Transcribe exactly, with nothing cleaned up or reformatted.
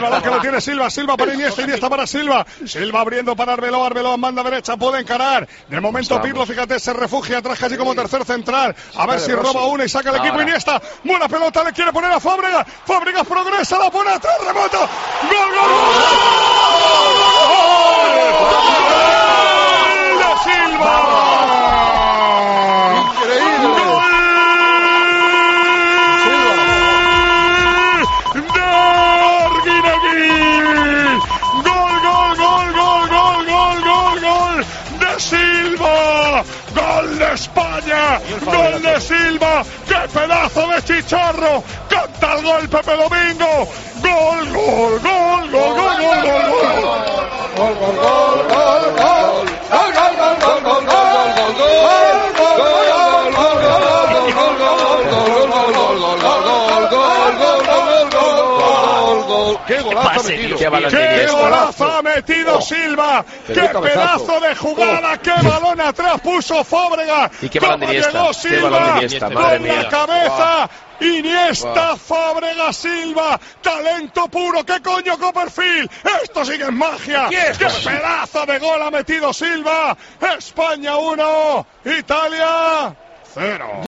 El balón que lo tiene Silva, Silva para Iniesta, Iniesta para Silva, Silva abriendo para Arbeloa, Arbeloa en banda derecha, puede encarar. De momento Pirlo, fíjate, se refugia atrás casi como tercer central. A ver si roba una y saca el equipo Iniesta. Buena pelota, le quiere poner a Fábregas. Fábregas progresa, la pone atrás, remata. ¡Gol, gol, gol! ¡Gol de Silva! ¡Increíble! Silva, gol de España, gol de Silva, qué pedazo de chicharro, canta el gol Pepe Domingo, gol, gol, gol, gol, gol, gol, gol, gol, gol, gol, gol, gol, ¡qué golazo ha metido! ¡Qué golazo ha metido Silva! ¡Qué pedazo de jugada! ¡Qué balón atrás puso Fábregas! ¿Y qué balón de Iniesta? Llegó Silva con la cabeza! Iniesta, wow. Fábregas, Silva, talento puro. ¿Qué coño, Copperfield? Esto sí que es magia. ¡Qué pedazo de gol ha metido Silva! España uno, Italia cero.